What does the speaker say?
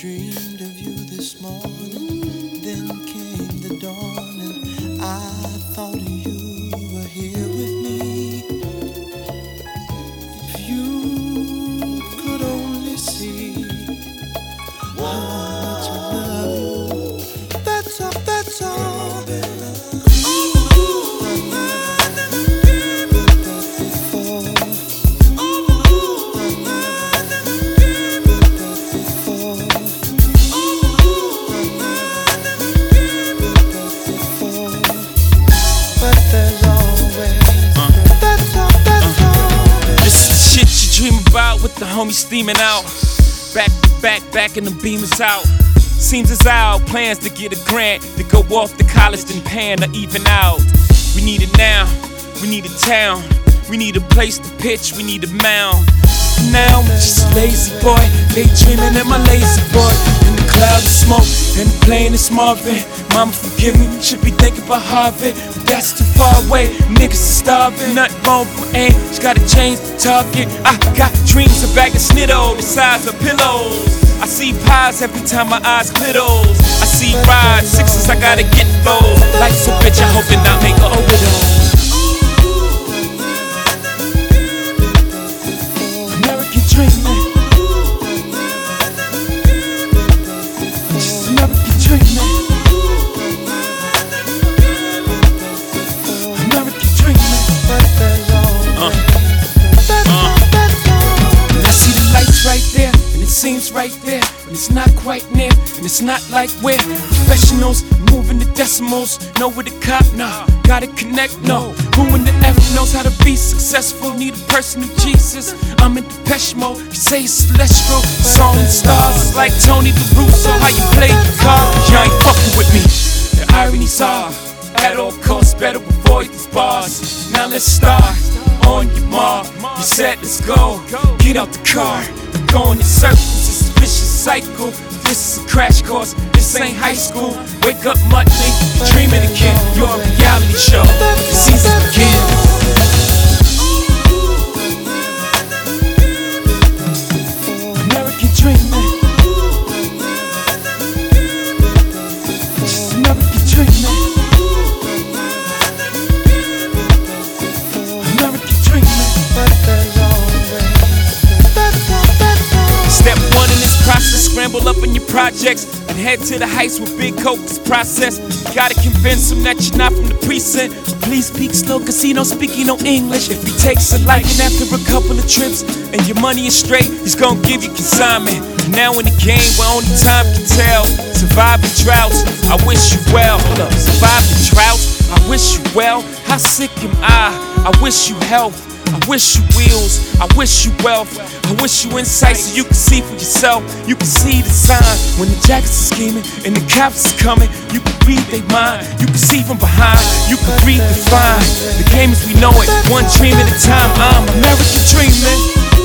dreamed of you this morning, then came the dawn, and I thought you were here with me. If you could only see how much I love you, that's all, that's all. With the homies steaming out, back to back and the beam is out. Seems as our plans to get a grant to go off to college, then pan to even out. We need it now, we need a town, we need a place to pitch, we need a mound. Now I'm just a lazy boy, daydreaming in my lazy boy. In the cloud of smoke, and the plane is Marvin. Mama forgive me, should be thinking about Harvard, but that's too far away, niggas are starving. Nothing wrong with aim, just gotta change the target. I got dreams of bag of snitto, the size of pillows. I see pies every time my eyes glitters. I see rides, sixes, I gotta get those. Life's a bitch, I hope that I make her a widow. Dreaming, just American dreaming, American dreaming. I see the lights right there, and it seems right there, and it's not quite near, and it's not like we're professionals, moving the decimals, know where the cop, nah, gotta connect, no. Who in the F knows how to be successful? Need a person of Jesus. I'm in Depeche Mode. You say it's celestial. Song and stars is like Tony LaRusso. How you play your cards? You ain't fucking with me. The ironies are, at all costs, better avoid these bars. Now let's start. On your mark, you said let's go. Get out the car. I'm going in circles. It's a vicious cycle. This is a crash course. This ain't high school. Wake up Monday, dreaming again. You're a reality show. The season begins. American dreaming. Just American dreaming. American dreaming. Step one in this process, scramble up in your projects and head to the heights with big coke this process. You gotta convince him that you're not from the precinct, so please speak slow cause he don't speak no English. If he takes a liking after a couple of trips and your money is straight, he's gonna give you consignment. Now in the game where only time can tell, surviving droughts, I wish you well. Hold up, surviving droughts, I wish you well. How sick am I wish you health. I wish you wheels, I wish you wealth. I wish you insight so you can see for yourself. You can see the sign when the jackets are scheming and the cops are coming. You can read their mind, you can see from behind. You can read the fine. The game as we know it, one dream at a time. I'm American dreaming.